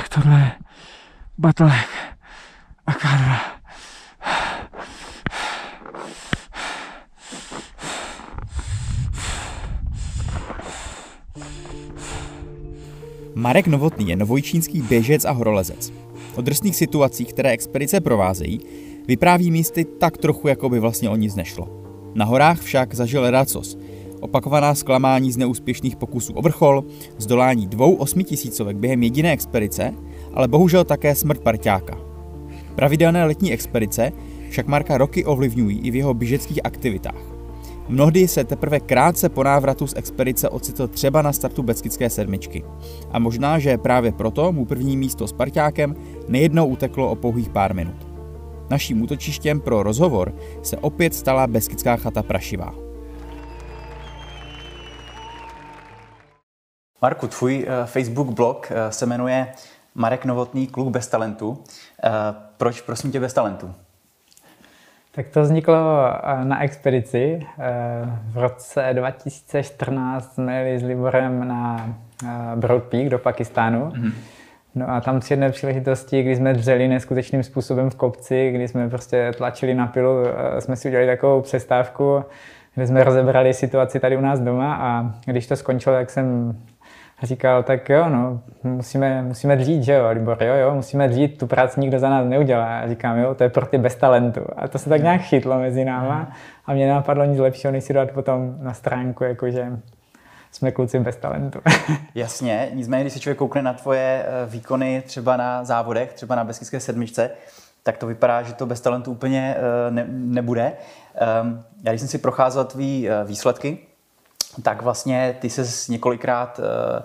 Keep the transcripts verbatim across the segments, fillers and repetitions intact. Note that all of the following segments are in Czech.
Tak tohle je Batolek a ká dva. Marek Novotný je novojčínský běžec a horolezec. O drsných situacích, které expedice provázejí, vypráví místy tak trochu, jako by vlastně o nic nešlo. Na horách však zažil ledacos. Opakovaná zklamání z neúspěšných pokusů o vrchol, zdolání dvou osmitisícovek během jediné expedice, ale bohužel také smrt parťáka. Pravidelné letní expedice však Marka roky ovlivňují i v jeho běžeckých aktivitách. Mnohdy se teprve krátce po návratu z expedice ocitl třeba na startu Beskydské sedmičky. A možná, že právě proto mu první místo s parťákem nejednou uteklo o pouhých pár minut. Naším útočištěm pro rozhovor se opět stala Beskidská chata Prašivá. Marku, tvůj Facebook blog se jmenuje Marek Novotný, kluk bez talentu. Proč, prosím tě, bez talentu? Tak to vzniklo na expedici. V roce dva tisíce čtrnáct jsme jeli s Liborem na Broad Peak do Pakistánu. Mm-hmm. No a tam při jedné příležitosti, kdy jsme dřeli neskutečným způsobem v kopci, kdy jsme prostě tlačili na pilu, jsme si udělali takovou přestávku, kde jsme rozebrali situaci tady u nás doma a když to skončilo, tak jsem říkal, tak jo, no, musíme, musíme dřít, že jo, Libor, jo, jo, musíme dřít, tu práci nikdo za nás neudělá. A říkám, jo, to je pro ty bez talentu. A to se tak nějak chytlo mezi náma a mě nenapadlo nic lepšího, než si dát potom na stránku, jakože jsme kluci bez talentu. Jasně, nicméně, když se člověk koukne na tvoje výkony třeba na závodech, třeba na Beskydské sedmičce, tak to vypadá, že to bez talentu úplně ne, nebude. Já když jsem si procházel tvý výsledky, tak vlastně ty ses několikrát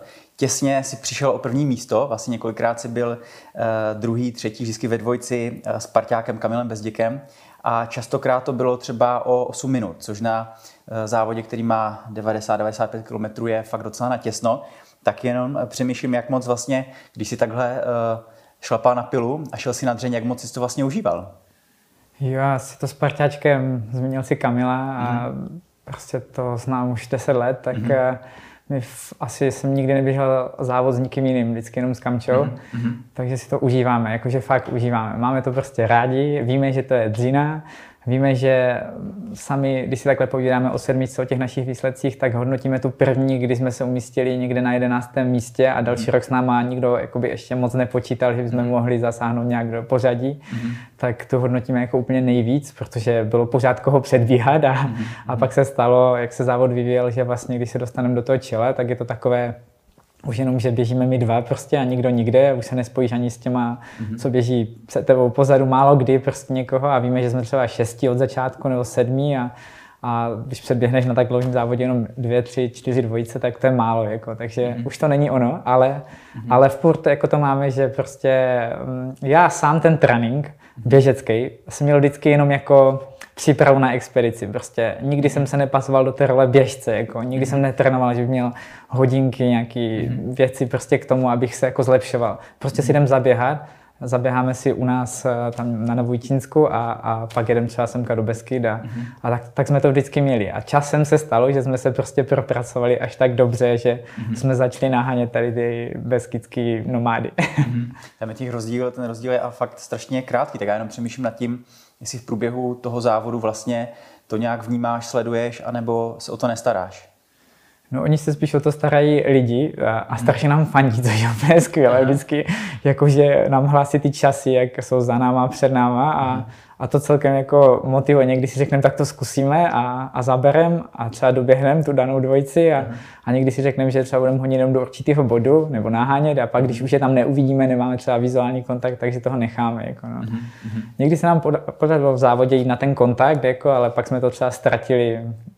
těsně si přišel o první místo, vlastně několikrát si byl druhý, třetí, vždycky ve dvojci s parťákem Kamilem Bezděkem a častokrát to bylo třeba o osm minut, což na závodě, který má devadesát až devadesát pět kilometrů, je fakt docela natěsno. Tak jenom přemýšlím, jak moc vlastně, když si takhle šlapal na pilu a šel si na dřeň, jak moc jsi to vlastně užíval? Jo, já si to s parťáčkem, zmínil si Kamila a mm. prostě to znám už deset let, tak mm-hmm. my v, asi jsem nikdy neběžel závod s nikým jiným, vždycky jenom s Kamčou, mm-hmm. takže si to užíváme, jakože fakt užíváme. Máme to prostě rádi, víme, že to je dřina, víme, že sami, když si takhle povídáme o sedmičce, o těch našich výsledcích, tak hodnotíme tu první, kdy jsme se umístili někde na jedenáctém místě a další mm. rok s náma nikdo jakoby ještě moc nepočítal, že bychom mm. mohli zasáhnout nějak do pořadí, mm. tak to hodnotíme jako úplně nejvíc, protože bylo pořád koho předbíhat a, mm. a pak se stalo, jak se závod vyvíjel, že vlastně, když se dostaneme do toho čela, tak je to takové už jenom, že běžíme my dva prostě a nikdo nikde, už se nespojíš ani s těma, mm-hmm. co běží před tebou pozadu, málo kdy prostě někoho a víme, že jsme třeba šestí od začátku nebo sedmí a, a když předběhneš na tak dlouhém závodě jenom dvě, tři, čtyři dvojice, tak to je málo, jako, takže mm-hmm. už to není ono, ale, mm-hmm. ale furt jako to máme, že prostě já sám ten trénink běžecký jsem měl vždycky jenom jako přípravu na expedici. Prostě nikdy jsem se nepasoval do té role běžce, jako nikdy jsem netrénoval, že bych měl hodinky, nějaké věci prostě k tomu, abych se jako zlepšoval. Prostě si jdem zaběhat, zaběháme si u nás tam na Novojčínsku a, a pak jedem třeba semka do Beskyd a, a tak, tak jsme to vždycky měli. A časem se stalo, že jsme se prostě propracovali až tak dobře, že mm-hmm. jsme začali nahánět tady ty beskydský nomády. Mm-hmm. Tam je těch rozdíl, ten rozdíl je a fakt strašně krátký, tak já jenom přemýšlím nad tím, jestli v průběhu toho závodu vlastně to nějak vnímáš, sleduješ, anebo se o to nestaráš. No oni se spíš o to starají lidi a, a strašně nám fandí, což je úplně skvělé. Vždycky jakože nám hlásí ty časy, jak jsou za náma, před náma a, a to celkem jako motivuje. Někdy si řekneme, tak to zkusíme a, a zaberem a třeba doběhneme tu danou dvojici a, a někdy si řekneme, že třeba budeme honit jenom do určitého bodu nebo nahánět a pak, když už je tam neuvidíme, nemáme třeba vizuální kontakt, takže toho necháme. Jako no. Někdy se nám podařilo v závodě jít na ten kontakt, jako, ale pak jsme to třeba ztratili.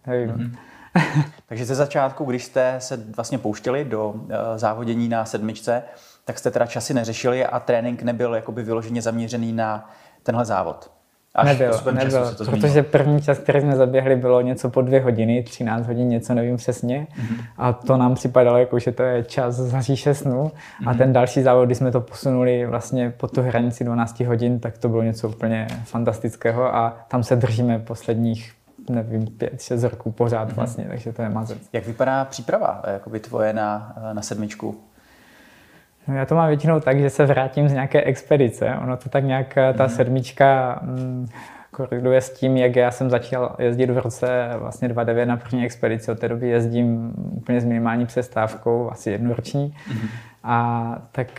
Takže ze začátku, když jste se vlastně pouštěli do uh, závodění na sedmičce, tak jste teda časy neřešili a trénink nebyl jakoby vyloženě zaměřený na tenhle závod. Až nebyl, nebyl, to protože první čas, který jsme zaběhli, bylo něco po dvě hodiny, třináct hodin, něco nevím přesně. Mm-hmm. A to nám připadalo, jako, že to je čas za říše snů. Mm-hmm. A ten další závod, když jsme to posunuli vlastně pod tu hranici dvanáct hodin, tak to bylo něco úplně fantastického a tam se držíme posledních nevím, pět, šest roků pořád vlastně, mm-hmm. takže to je mazec. Jak vypadá příprava jakoby tvoje na, na sedmičku? No já to mám většinou tak, že se vrátím z nějaké expedice. Ono to tak nějak, ta mm. sedmička mm, koreluje s tím, jak já jsem začal jezdit v roce vlastně dva tisíce devět na první expedici. Od té doby jezdím úplně s minimální přestávkou, asi jednoroční. Mm. A tak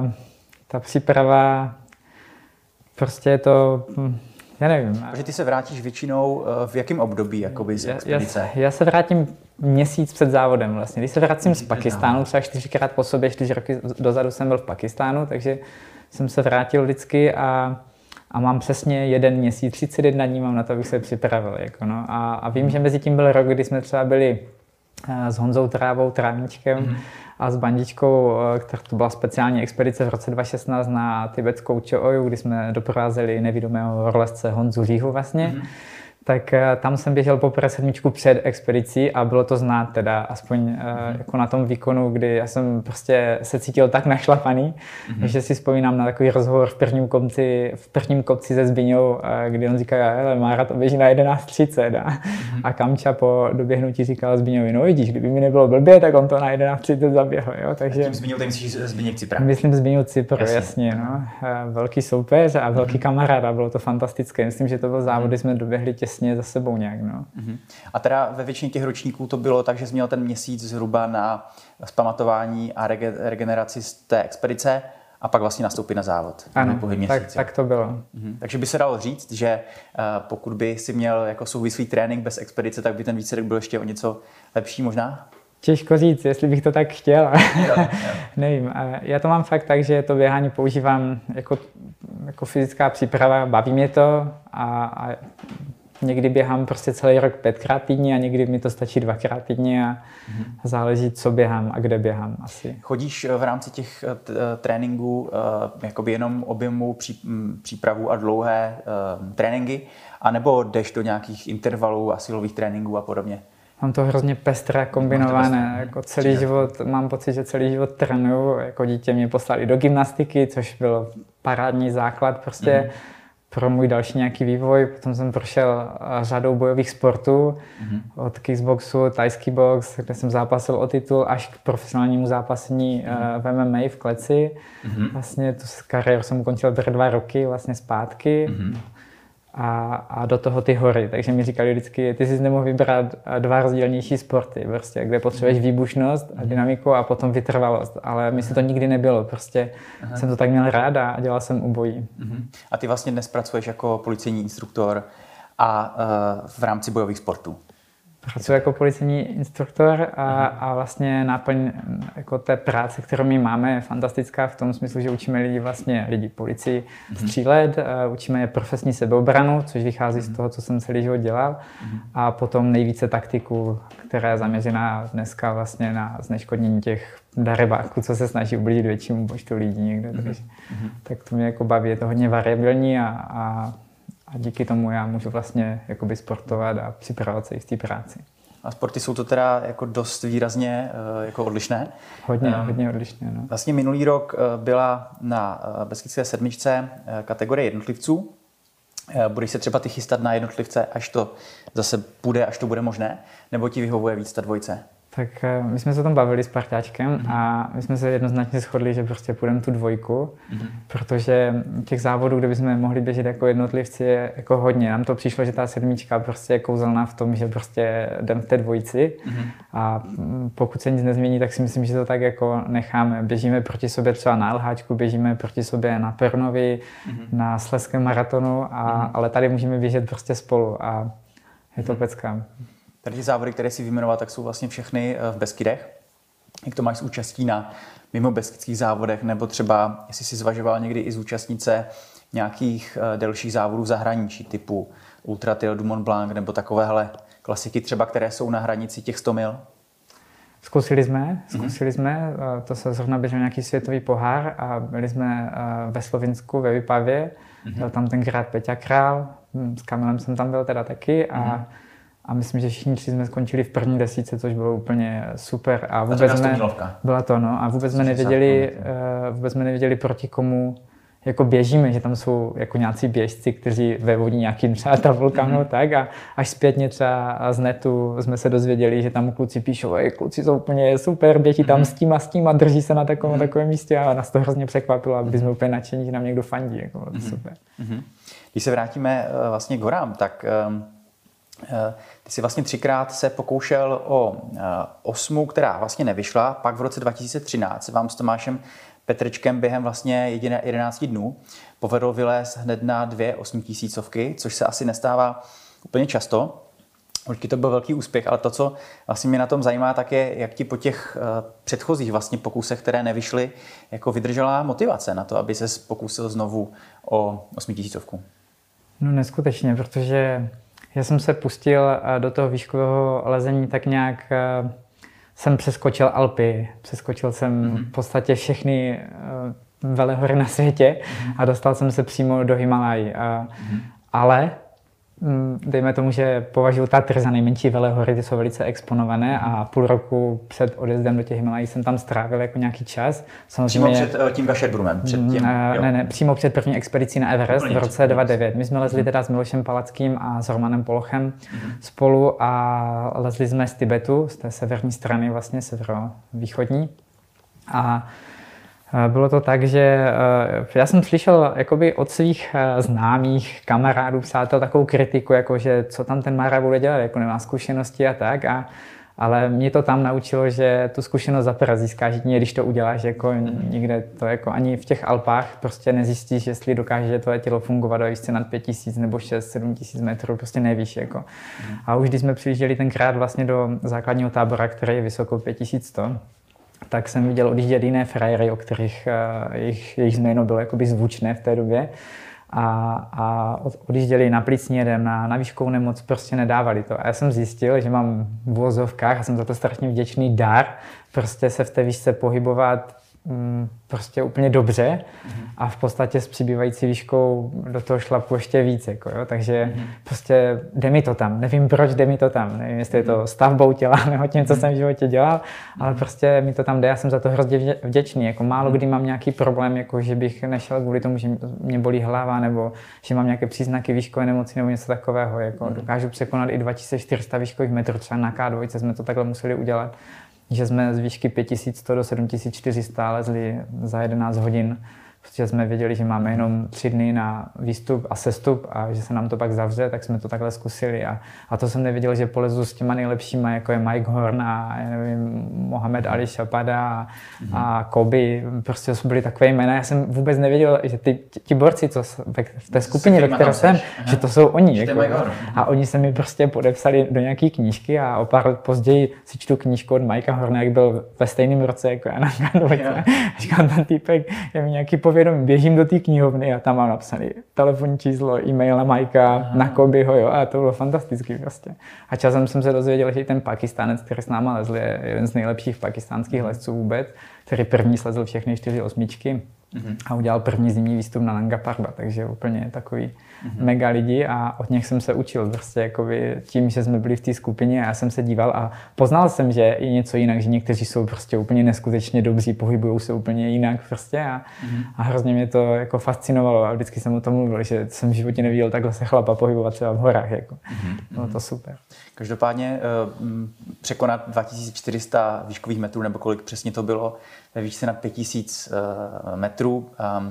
ta příprava, prostě je to, já nevím. Takže ty se vrátíš většinou v jakém období jakoby z expedice? Já, já se vrátím měsíc před závodem vlastně. Když se vracím z Pakistánu, třeba čtyřikrát po sobě, čtyři roky dozadu jsem byl v Pakistánu, takže jsem se vrátil vždycky a, a mám přesně jeden měsíc, třicet jedna dní mám na to, abych se připravil. Jako no. a, a vím, že mezi tím byl rok, kdy jsme třeba byli s Honzou Trávou, Trávničkem mm. a s Bandičkou, která to byla speciální expedice v roce dva tisíce šestnáct na tibetskou Čooju, kdy jsme doprovázeli nevidomého horolezce Honzu Říhu vlastně. Mm. Tak tam jsem běžel poprvé sedmičku před expedicí a bylo to znát teda aspoň mm. jako na tom výkonu, kdy já jsem prostě se cítil tak našlapaný, mm. že si vzpomínám na takový rozhovor v prvním kopci, v prvním kopci se Zbyňou, kdy on říká, hele, Mára to běží na jedenáct třicet a, mm. a Kamča po doběhnutí říkal Zbyňovi, no vidíš, kdyby mi nebylo blbě, tak on to na jedenáct třicet zaběhl, jo, takže... Tím Zbyňou, ty myslíš Zbyněk Cipra? Myslím Zbyňou Cipr, jasně, jasně no. Velký soupeř a velký mm. kamarád a bylo to fantastické, myslím, že to byl závod, kdy jsme doběhli těsně za sebou nějak, no. Uh-huh. A teda ve většině těch ročníků to bylo tak, že jsi měl ten měsíc zhruba na zpamatování a rege- regeneraci z té expedice a pak vlastně nastoupit na závod. Ano, tak, tak to bylo. Uh-huh. Takže by se dalo říct, že uh, pokud by si měl jako souvislý trénink bez expedice, tak by ten výsledek byl ještě o něco lepší možná? Těžko říct, jestli bych to tak chtěl. Jo, jo. Nevím. Já to mám fakt tak, že to běhání používám jako, jako fyzická příprava, baví mě to a, a někdy běhám prostě celý rok pětkrát týdně a někdy mi to stačí dvakrát týdně a mm-hmm. záleží, co běhám a kde běhám asi. Chodíš v rámci těch t- tréninků jakoby jenom objemu pří, přípravu a dlouhé uh, tréninky, anebo jdeš do nějakých intervalů a silových tréninků a podobně? Mám to hrozně pestré, kombinované. Jako celý Přijde. život, mám pocit, že celý život trénuju. Jako dítě mě poslali do gymnastiky, což byl parádní základ prostě mm. pro můj další nějaký vývoj. Potom jsem prošel řadou bojových sportů, mm. od kickboxu, thajský box, kde jsem zápasil o titul, až k profesionálnímu zápasení mm. v M M A v kleci. Mm. Vlastně tu kariéru jsem ukončil dva roky vlastně zpátky. Mm. A, a do toho ty hory. Takže mi říkali vždycky, ty jsi nemohl vybrat dva rozdílnější sporty, prostě, kde potřebuješ výbušnost a dynamiku a potom vytrvalost. Ale mi se to nikdy nebylo, prostě Aha. jsem to tak měl rád a dělal jsem obojí. Uh-huh. A ty vlastně dnes pracuješ jako policejní instruktor a uh, v rámci bojových sportů? Pracuji jako policejní instruktor a, a vlastně náplň jako té práce, kterou my máme, je fantastická v tom smyslu, že učíme lidi vlastně lidi policii střílet, učíme je profesní sebeobranu, což vychází z toho, co jsem celý život dělal, a potom nejvíce taktiku, která je zaměřená dneska vlastně na zneškodnění těch darebáků, co se snaží ublížit většímu počtu lidí někde. Takže, tak to mě jako baví, je to hodně variabilní a, a A díky tomu já můžu vlastně jakoby sportovat a připravovat se i v té práci. A sporty jsou to teda jako dost výrazně jako odlišné? Hodně, um, hodně odlišné. No. Vlastně minulý rok byla na Beskydské sedmičce kategorie jednotlivců. Budeš se třeba ty chystat na jednotlivce, až to zase bude, až to bude možné? Nebo ti vyhovuje víc ta dvojce? Tak my jsme se o tom bavili s parťáčkem mm-hmm. a my jsme se jednoznačně shodli, že prostě půjdeme tu dvojku, mm-hmm. protože těch závodů, kde bychom mohli běžet jako jednotlivci, je jako hodně. Nám to přišlo, že ta sedmička prostě je kouzelná v tom, že prostě jdeme v té dvojici mm-hmm. a pokud se nic nezmění, tak si myslím, že to tak jako necháme. Běžíme proti sobě třeba na Lháčku, běžíme proti sobě na Pernovi, mm-hmm. na Slezském maratonu, a, mm-hmm. ale tady můžeme běžet prostě spolu a je to pecka. Tady ty závody, které si vyjmenoval, tak jsou vlastně všechny v Beskydech. Jak to máš s účastí na mimo beskydských závodech, nebo třeba, jestli si zvažoval někdy i zúčastnit se nějakých delších závodů v zahraničí, typu Ultra Trail du Mont Blanc, nebo takovéhle klasiky třeba, které jsou na hranici těch sto mil? Zkusili jsme, zkusili mm-hmm. jsme, to se zrovna běžel nějaký světový pohár a byli jsme ve Slovinsku, ve Vipavě, mm-hmm. byl tam tenkrát Peťa Král, s Kamilem jsem tam byl teda taky a mm-hmm. A myslím, že všichni tři jsme skončili v první desítce, což bylo úplně super. A vůbec a to jsme, byla to, no. A vůbec jsme nevěděli, vůbec jsme nevěděli, proti komu jako běžíme, že tam jsou jako nějací běžci, kteří vevodí nějakým třeba tabulkami, mm-hmm. tak a až zpětně třeba z netu jsme se dozvěděli, že tam kluci píšou, ej, kluci jsou úplně super, běží tam mm-hmm. s tím a s tím a drží se na takovém, mm-hmm. takovém místě a nás to hrozně překvapilo a byli jsme úplně nadšení, že nám někdo fandí, jako mm-hmm. super. Mm-hmm. Když se vrátíme uh, vlastně k horám, tak um, uh, ty jsi vlastně třikrát se pokoušel o uh, osmu, která vlastně nevyšla, pak v roce dva tisíce třináct se vám s Tomášem Petrčkem během vlastně jedenácti dnů povedlo vylézt hned na dvě osmitisícovky, což se asi nestává úplně často. Určitě to byl velký úspěch, ale to, co vlastně mě na tom zajímá, tak je, jak ti po těch uh, předchozích vlastně pokusech, které nevyšly, jako vydržela motivace na to, aby ses pokusil znovu o osmitisícovku. No neskutečně, protože já jsem se pustil do toho výškového lezení tak nějak, uh, jsem přeskočil Alpy, přeskočil jsem mm-hmm. v podstatě všechny uh, velehory na světě mm-hmm. a dostal jsem se přímo do Himalají. Uh, mm-hmm. Ale dejme tomu, že považuji Tatry za nejmenší velehory, ty jsou velice exponované a půl roku před odjezdem do těch Himalají jsem tam strávil jako nějaký čas. Samozřejmě, přímo před tím Kašerbrumem? Před tím, ne, ne, přímo před první expedicí na Everest Úplně v roce dvacet devět. My jsme lezli teda s Milošem Palackým a s Romanem Polochem mm-hmm. spolu a lezli jsme z Tibetu, z té severní strany vlastně, severovýchodní. A bylo to tak, že já jsem slyšel jakoby od svých známých kamarádů, přátel takovou kritiku, jako že co tam ten Mara bude dělat, jako nemá zkušenosti a tak. A, ale mě to tam naučilo, že tu zkušenost zaprvé získáš jedině, když to uděláš, jako nikde to jako ani v těch Alpách prostě nezjistíš, jestli dokáže tvoje tělo fungovat do výšce nad pět tisíc nebo šest sedm tisíc metrů, prostě nevíš. Jako. A už když jsme přijížděli tenkrát vlastně do základního tábora, který je vysoko pět tisíc sto, tak jsem viděl odjíždět jiné frajery, o kterých jejich, jejich jméno bylo jakoby zvučné v té době. A, a odjížděli na plicní jedem, na, na výškovou nemoc, prostě nedávali to. A já jsem zjistil, že mám v uvozovkách, a jsem za to strašně vděčný, dar, prostě se v té výšce pohybovat mm, prostě úplně dobře mm-hmm. a v podstatě s přibývající výškou do toho šlapu ještě víc. Jako, jo? Takže mm-hmm. prostě jde mi to tam. Nevím, proč jde mi to tam. Nevím, jestli je to stavbou těla nebo tím, co jsem v životě dělal, mm-hmm. ale prostě mi to tam jde. Já jsem za to hrozně vděčný. Jako málo kdy mám nějaký problém, jako že bych nešel kvůli tomu, že mě bolí hlava nebo že mám nějaké příznaky výškové nemoci nebo něco takového. Jako mm-hmm. dokážu překonat i dva tisíce čtyři sta výškových metrů. Třeba na ká dva jsme to takhle museli udělat, že jsme z výšky pět tisíc sto do sedm tisíc čtyři sta lezli za jedenáct hodin, protože jsme věděli, že máme jenom tři dny na výstup a sestup a že se nám to pak zavře, tak jsme to takhle zkusili. A, a to jsem nevěděl, že polezu s těma nejlepšíma, jako je Mike Horn a já nevím, Mohamed Ali Shapada a, mm-hmm. a Kobe, prostě jsou byli takové jména. Já jsem vůbec nevěděl, že ty, ti borci, co v té skupině, ve které jsem, že to jsou oni. Jako, a oni se mi prostě podepsali do nějaké knížky a o pár let později si čtu knížku od Mikea Horna, jak byl ve stejném roce jako já na Kandovce. Říkám, ten týpek je mi nějaký povědomí, běžím do té knihovny a tam mám napsaný telefonní číslo, e-mail na Majka, na Kobyho, jo, a to bylo fantastický prostě. A časem jsem se dozvěděl, že i ten Pakistánec, který s náma lezl, je jeden z nejlepších pakistánských lezců vůbec, který první slezl všechny čtyři osmičky mm-hmm. a udělal první zimní výstup na Nanga Parbat, takže úplně takový mm-hmm. mega lidi a od něch jsem se učil prostě jakoby tím, že jsme byli v té skupině a já jsem se díval a poznal jsem, že je něco jinak, že někteří jsou prostě úplně neskutečně dobří, pohybují se úplně jinak prostě a, mm-hmm. a hrozně mě to jako fascinovalo a vždycky jsem o tom mluvil, že jsem v životě neviděl takhle se chlapa pohybovat třeba v horách, jako. Mm-hmm. Bylo to super. Každopádně překonat dva tisíce čtyři sta výškových metrů, nebo kolik přesně to bylo, ve výšce nad pět tisíc metrů,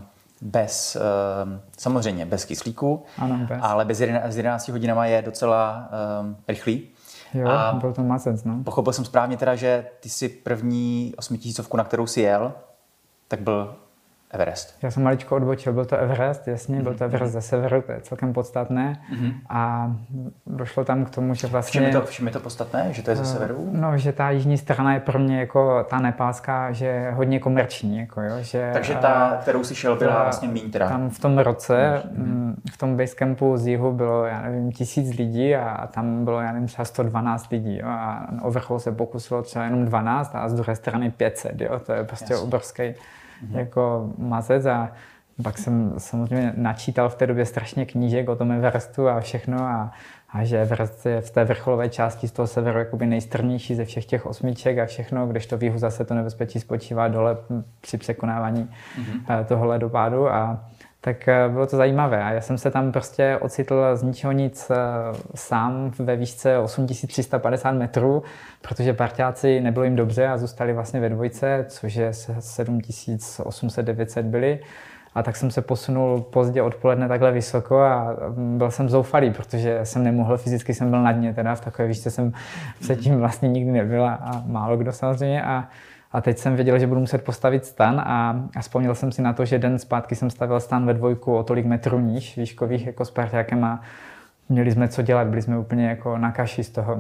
bez, samozřejmě bez kyslíku, ano, bez. ale bez jedenácti hodinama je docela um, rychlý. Jo, a byl to macec, no. Pochopil jsem správně teda, že ty si první osmitisícovku, na kterou si jel, tak byl Everest. Já jsem maličko odbočil, byl to Everest, jasně, mm-hmm. byl to Everest ze severu, to je celkem podstatné. Mm-hmm. A došlo tam k tomu, že vlastně... V čem je to, v čem je to podstatné, že to je ze severu? No, že ta jižní strana je pro mě jako ta nepálská, že je hodně komerční, jako jo, že... Takže ta, kterou si šel, byla vlastně míň teda. Tam v tom roce, mm-hmm. v tom basecampu z jihu bylo, já nevím, tisíc lidí a tam bylo, já nevím, třeba sto dvanáct lidí, jo, a o vrchol se pokusilo třeba jenom dvanáct a z druhé strany pět set, jo, to je prostě yes. obrovský Mm-hmm. jako mazec a pak jsem samozřejmě načítal v té době strašně knížek o tom Everestu a všechno a, a že Everest je v té vrcholové části z toho severu jakoby nejstrmější ze všech těch osmiček a všechno, kdežto v jihu zase to nebezpečí spočívá dole při překonávání mm-hmm. toho ledopádu a tak bylo to zajímavé. A já jsem se tam prostě ocitl z ničeho nic sám ve výšce osm tisíc tři sta padesát metrů, protože parťáci nebylo jim dobře a zůstali vlastně ve dvojce, což je sedm tisíc osm set devět set byli. A tak jsem se posunul pozdě odpoledne takhle vysoko a byl jsem zoufalý, protože jsem nemohl, fyzicky jsem byl na dně, teda v takové výšce jsem předtím vlastně nikdy nebyl a málo kdo samozřejmě. A, a teď jsem věděl, že budu muset postavit stan a, a vzpomněl jsem si na to, že den zpátky jsem stavil stan ve dvojku o tolik metrů níž, výškových jako s parťákem a měli jsme co dělat, byli jsme úplně jako na kaši z toho.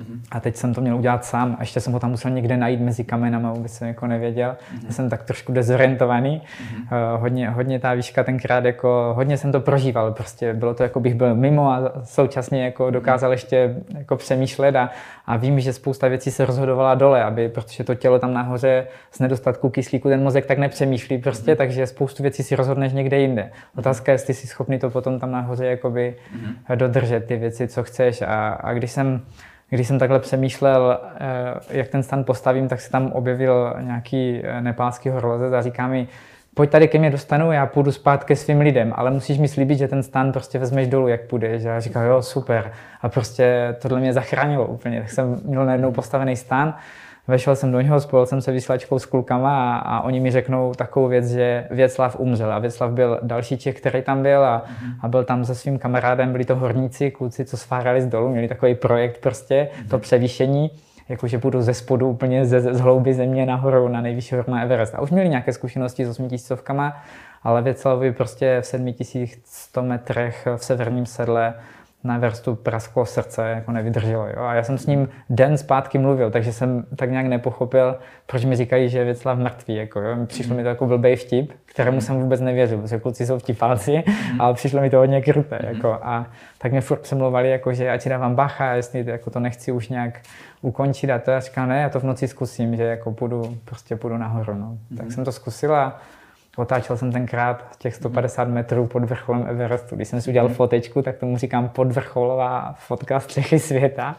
A teď jsem to měl udělat sám a ještě jsem ho tam musel někde najít mezi kamenama, vůbec jsem jako nevěděl. Mm-hmm. Já jsem tak trošku dezorientovaný. Mm-hmm. Uh, hodně, hodně ta výška tenkrát, jako, hodně jsem to prožíval. Prostě bylo to, jako bych byl mimo a současně jako dokázal ještě jako přemýšlet a, a vím, že spousta věcí se rozhodovala dole, aby, protože to tělo tam nahoře z nedostatku kyslíku, ten mozek tak nepřemýšlí prostě, mm-hmm. takže spoustu věcí si rozhodneš někde jinde. Otázka je, jestli jsi schopný to potom tam nahoře jakoby mm-hmm. dodržet ty věci, co chceš. A, a když jsem Když jsem takhle přemýšlel, jak ten stan postavím, tak se tam objevil nějaký nepálský horolezec a říká mi, pojď tady ke mně do stanu, já půjdu spát ke svým lidem, ale musíš mi slíbit, že ten stan prostě vezmeš dolů, jak půjdeš. A já říkal, jo, super. A prostě tohle mě zachránilo úplně. Tak jsem měl najednou postavený stan, vešel jsem do něho, spojil jsem se vysílačkou s klukama a, a oni mi řeknou takovou věc, že Věclav umřel. A Věclav byl další Čech, který tam byl a, mm. a byl tam se svým kamarádem, byli to horníci, kluci, co sfárali z dolu, měli takový projekt prostě, mm. to převýšení, jakože půjdu ze spodu úplně ze, z hlouby země nahoru na nejvyšší horu na Everest. A už měli nějaké zkušenosti s osmitisícovkama, ale Věclavovi prostě v sedmi tisíc sto metrech v severním sedle na Everestu prasklo srdce, jako nevydrželo. Jo? A já jsem s ním den zpátky mluvil, takže jsem tak nějak nepochopil, proč mi říkají, že je Věclav mrtvý. Jako, jo? Přišlo mi to jako blbej vtip, kterému jsem vůbec nevěřil, protože kluci jsou vtipálci, ale přišlo mi to hodně kruté. Jako, a tak mě furt přemlouvali, jako, že ať si dávám bacha, jestli jako to nechci už nějak ukončit. A to já říkám, ne, já to v noci zkusím, že jako půjdu, prostě půjdu nahoru. No. Mm-hmm. Tak jsem to zkusila. Otáčel jsem tenkrát těch sto padesát metrů pod vrcholem Everestu. Když jsem si udělal fotečku, tak tomu říkám podvrcholová fotka střechy světa.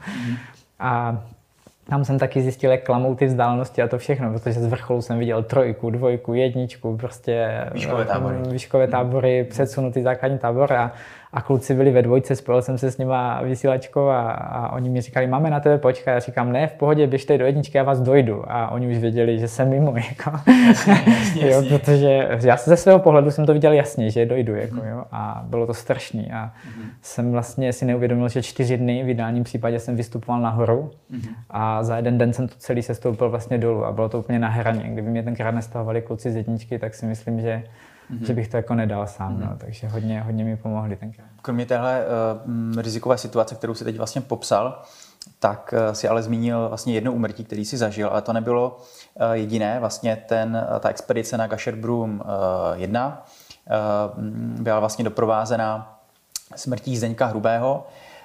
A tam jsem taky zjistil, jak klamou ty vzdálenosti a to všechno, protože z vrcholu jsem viděl trojku, dvojku, jedničku, prostě výškové tábory, výškové tábory předsunutý základní tábor a, a kluci byli ve dvojce, spojil jsem se s nima vysílačkou a, a oni mi říkali, máme na tebe počkat, já říkám, ne, v pohodě, běžte do jedničky, já vás dojdu a oni už věděli, že jsem mimo, jako. Jasně, jasně, jo, protože já ze svého pohledu jsem to viděl jasně, že dojdu, jako, jo, a bylo to strašný a mm. jsem vlastně si neuvědomil, že čtyři dny, v ideálním případě jsem vystupoval nahoru mm. a za jeden den jsem to celý sestoupil vlastně dolů a bylo to úplně na hraně. Kdyby mě tenkrát nestahovali kluci z jedničky, tak si myslím, že Mm-hmm. že bych to jako nedal sám, mm-hmm. no, takže hodně, hodně mi pomohli tenkrát. Kromě téhle uh, rizikové situace, kterou si teď vlastně popsal, tak uh, si ale zmínil vlastně jedno úmrtí, který si zažil, ale to nebylo uh, jediné, vlastně ten, uh, ta expedice na Kašerbrum jedna uh, byla vlastně doprovázena smrtí Zdeňka Hrubého,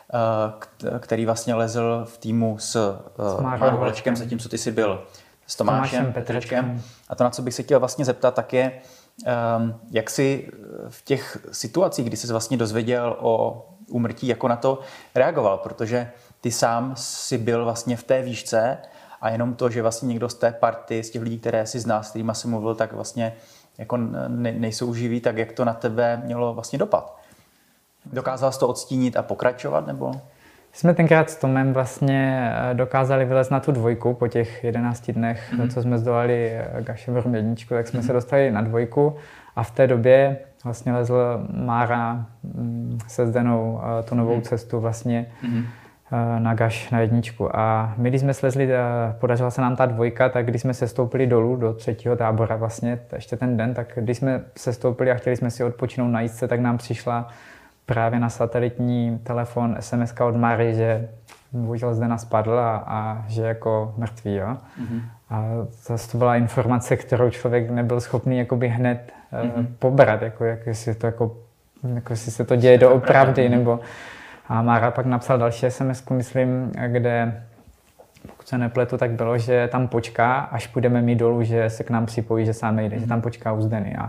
uh, který vlastně lezl v týmu s, uh, s Márou Holečkem, zatímco ty jsi byl s Tomášem, Tomášem Petrečkem. A to, na co bych se chtěl vlastně zeptat, tak je, Um, jak jsi v těch situacích, kdy jsi vlastně dozvěděl o úmrtí, jako na to reagoval, protože ty sám si byl vlastně v té výšce a jenom to, že vlastně někdo z té party, z těch lidí, které jsi znal, s kterýma jsi mluvil, tak vlastně jako ne, nejsou živí, tak jak to na tebe mělo vlastně dopad? Dokázal jsi to odstínit a pokračovat, nebo? Jsme tenkrát s Tomem vlastně dokázali vylézt na tu dvojku po těch jedenácti dnech, mm. co jsme zdolali Kašerbrum jedničku, tak jsme mm. se dostali na dvojku a v té době vlastně lezl Mára se Zdenou tu novou mm. cestu vlastně mm. na Gaš na jedničku. A my, když jsme slezli, podařila se nám ta dvojka, tak když jsme se stoupili dolů do třetího tábora vlastně, ještě ten den, tak když jsme se stoupili a chtěli jsme si odpočinout na jízdce, tak nám přišla právě na satelitní telefon es em es ka od Mary, že bohužel Zdena spadl a, a že jako mrtvý. Jo? Mm-hmm. A zase to byla informace, kterou člověk nebyl schopný jakoby hned mm-hmm. uh, pobrat, jako, jako, jestli to, jako, jako jestli se to děje doopravdy. Nebo... A Mára pak napsal další es em esku, myslím, kde, pokud se nepletu, tak bylo, že tam počká, až půjdeme my dolů, že se k nám připojí, že sám nejde, mm-hmm. že tam počká u Zdeny. A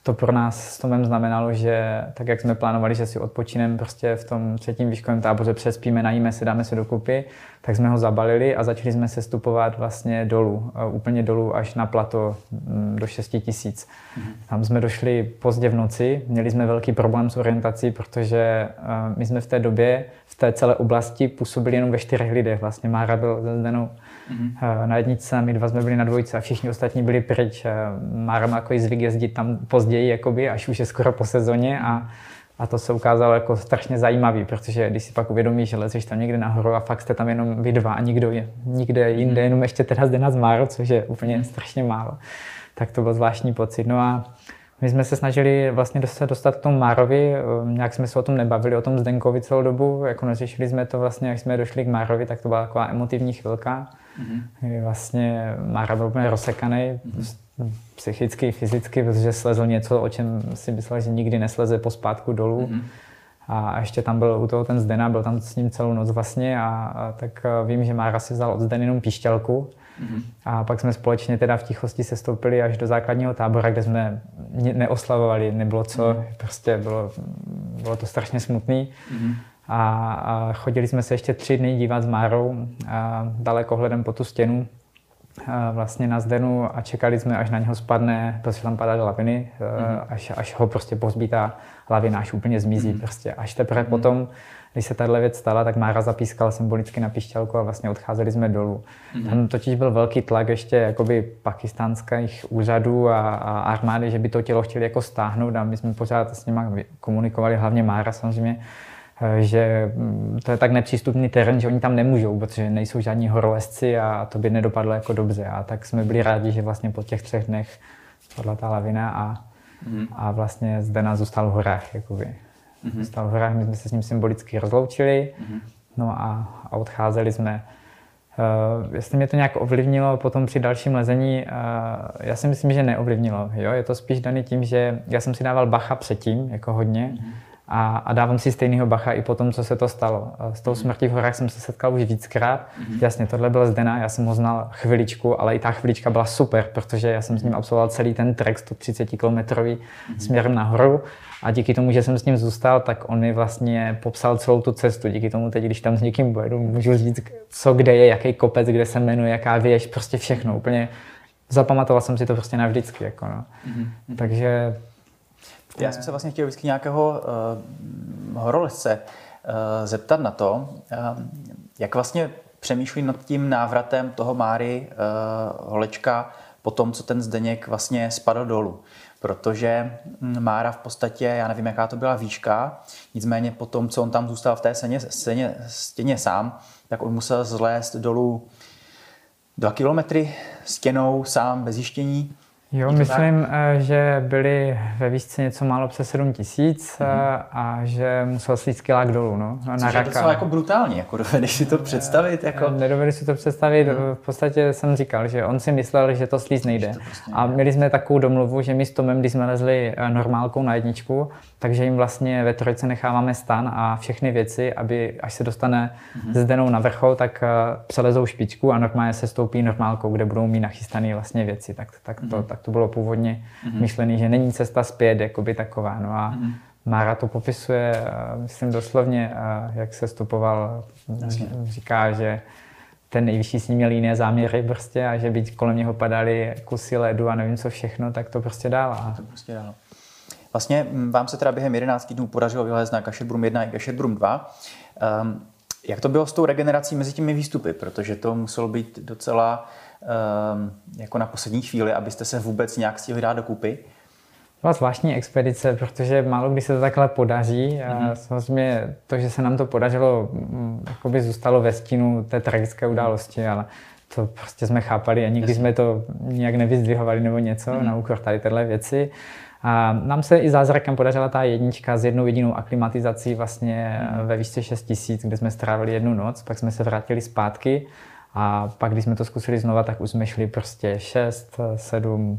to pro nás s Tomem znamenalo, že tak, jak jsme plánovali, že si odpočineme prostě v tom třetím výškovém táboře, přespíme, najíme se, dáme se dokupy, tak jsme ho zabalili a začali jsme se stupovat vlastně dolů, úplně dolů až na plato do šesti tisíc. Mm. Tam jsme došli pozdě v noci, měli jsme velký problém s orientací, protože my jsme v té době v té celé oblasti působili jenom ve čtyřech lidech. Vlastně Mára byl se Zdenou mm-hmm. na jedničce, my dva jsme byli na dvojce a všichni ostatní byli pryč. Mára má takový zvyk jezdit tam později, jakoby, až už je skoro po sezóně a, a to se ukázalo jako strašně zajímavý, protože když si pak uvědomíš, že lezeš tam někde nahoru a fakt jste tam jenom vy dva a nikdo je, nikde jinde, jenom ještě teda Zdena s Márou, což je úplně mm-hmm. strašně málo, tak to byl zvláštní pocit. No a my jsme se snažili vlastně dostat, dostat k tomu Márovi, nějak jsme se o tom nebavili, o tom Zdenkovi celou dobu, jako neřešili jsme to vlastně, jak jsme došli k Márovi, tak to byla taková emotivní chvilka. Mm-hmm. Vlastně Mára byl úplně rozsekaný, mm-hmm. psychicky, fyzicky, protože slezl něco, o čem si myslel, že nikdy nesleze pospátku dolů. Mm-hmm. A ještě tam byl u toho ten Zdena, byl tam s ním celou noc vlastně a, a tak vím, že Mára si vzal od Zdeny jenom píšťalku. Mm-hmm. A pak jsme společně teda v tichosti se stoupili až do základního tábora, kde jsme neoslavovali, nebylo co, mm-hmm. prostě bylo, bylo to strašně smutný. Mm-hmm. A, a chodili jsme se ještě tři dny dívat s Márou a dalekohledem po tu stěnu a vlastně na Zdenu a čekali jsme, až na něho spadne, protože tam padaly laviny, mm-hmm. až, až ho prostě pozbí ta lavina, až úplně zmizí. Mm-hmm. Prostě. Až teprve mm-hmm. potom, když se tahle věc stala, tak Mára zapískal symbolicky na píšťalku a vlastně odcházeli jsme dolů. Mm-hmm. Tam totiž byl velký tlak ještě jakoby pakistánských úřadů a, a armády, že by to tělo chtěli jako stáhnout a my jsme pořád s nimi komunikovali, hlavně Mára samozřejmě, že to je tak nepřístupný terén, že oni tam nemůžou, protože nejsou žádní horolezci a to by nedopadlo jako dobře. A tak jsme byli rádi, že vlastně po těch třech dnech spadla ta lavina a, mm. a vlastně Zdena zůstal v horách. Jakoby. Mm-hmm. Zůstal v horách, my jsme se s ním symbolicky rozloučili, mm-hmm. no a, a odcházeli jsme. Uh, jestli mě to nějak ovlivnilo potom při dalším lezení, uh, já si myslím, že neovlivnilo. Jo? Je to spíš daný tím, že já jsem si dával bacha předtím, jako hodně, mm-hmm. A, a dávám si stejného bacha i po tom, co se to stalo. S tou smrtí v horách jsem se setkal už víckrát. Mm-hmm. Jasně, tohle byl Zdena, já jsem ho znal chviličku, ale i ta chvilička byla super, protože já jsem s ním absolvoval celý ten trek sto třicet kilometrový mm-hmm. směrem nahoru a díky tomu, že jsem s ním zůstal, tak on mi vlastně popsal celou tu cestu. Díky tomu teď, když tam s někým pojedu, můžu říct, co kde je, jaký kopec, kde se jmenuje, jaká věž, prostě všechno. Úplně zapamatoval jsem si to prostě navždycky. Jako no. Mm-hmm. Takže já jsem se vlastně chtěl vždycky nějakého uh, horolezce uh, zeptat na to, uh, jak vlastně přemýšlí nad tím návratem toho Máry uh, Holečka po tom, co ten Zdeněk vlastně spadl dolů. Protože Mára v podstatě, já nevím, jaká to byla výška, nicméně po tom, co on tam zůstal v té stěně, stěně, stěně sám, tak on musel zlézt dolů dva kilometry stěnou sám bez jištění. Jo, myslím, tak? Že byli ve výšce něco málo přes sedm tisíc mm-hmm. a že musel slít skilák dolů, no, na Což je docela jako brutální, jako dovedeš si to představit? Jako... Nedovedeš si to představit, mm. v podstatě jsem říkal, že on si myslel, že to slíz nejde. To prostě a měli jsme takovou domluvu, že my s Tomem, když jsme lezli normálkou na jedničku, takže jim vlastně ve trojce necháváme stan a všechny věci, aby až se dostane mm-hmm. s Zdenou na vrchol, tak přelezou špičku a normálně se stoupí normálkou, kde budou mít nachystané vlastně věci. Tak, tak, to, mm-hmm. tak to bylo původně mm-hmm. myšlený, že není cesta zpět jakoby taková. No a mm-hmm. Mára to popisuje, myslím doslovně, jak se stopoval, Jasně. říká, že ten nejvyšší s ním měl jiné záměry prostě a že by kolem něho padaly kusy ledu a nevím co všechno, tak to prostě dál. To prostě dál. Vlastně vám se teda během jedenácti dnů podařilo vylézt na Kašetbrum jedna i Kašetbrum dva. Um, jak to bylo s tou regenerací mezi těmi výstupy? Protože to muselo být docela um, jako na poslední chvíli, abyste se vůbec nějak stihli dát dokupy. Byla zvláštní expedice, protože málo kdy se to takhle podaří. Mm-hmm. A samozřejmě to, že se nám to podařilo, jakoby zůstalo ve stínu té tragické události, ale to prostě jsme chápali a nikdy Jasně. jsme to nijak nevyzdvihovali nebo něco mm-hmm. na úkor tady téhle věci. A nám se i zázrakem podařila ta jednička s jednou jedinou aklimatizací vlastně mm. ve výšce šest tisíc, kde jsme strávili jednu noc, pak jsme se vrátili zpátky a pak, když jsme to zkusili znova, tak už jsme šli prostě šest, sedm,